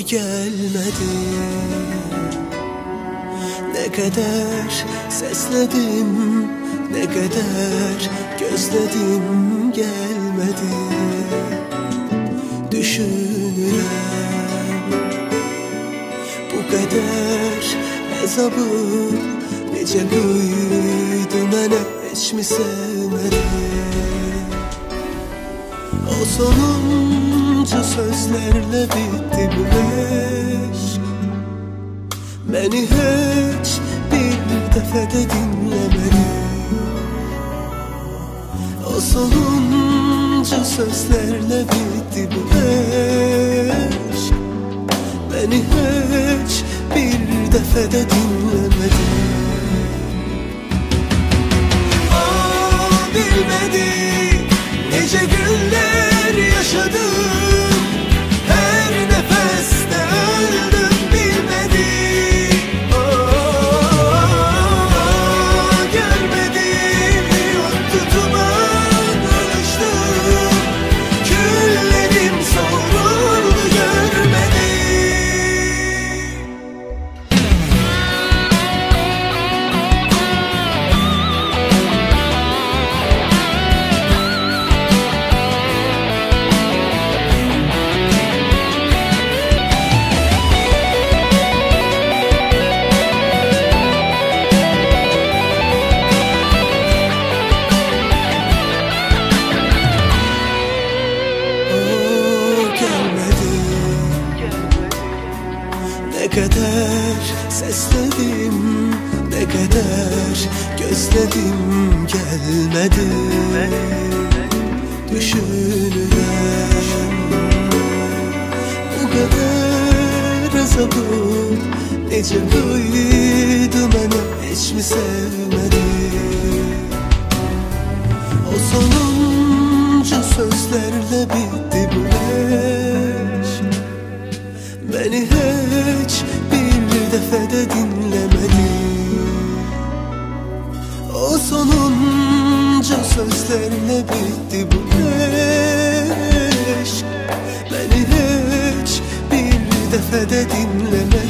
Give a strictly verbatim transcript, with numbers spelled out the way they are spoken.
gelmedi. Ne kadar sesledim, ne kadar gözledim, gelmedi. Düşünürüm bu kadar hesabı, nece duydum mənə hiç mi sevmedi? O sonuncu sözlerle bitti bu aşk. Beni hiç bir defede dinlemedi. O sonuncu sözlerle bitti bu aşk. Beni hiç bir defede dinlemedi. O bilmedi nice günler yaşadım, her nefeste öldüm bilmedi. O görmedi, yoktu duman alıştı, küllerim savruldu görmedi. Ne kadar sesledim, ne kadar gözledim, gelmedi. Düşünürüm bu kadar azabı, nece duydum mənə hiç mi sevmedi? O sonuncu sözlerle bitti bu aşk. Beni hiç bir defede dinlemedi. O sonuncu sözlerle bitti bu aşk. Beni hiç bir defede dinlemedi.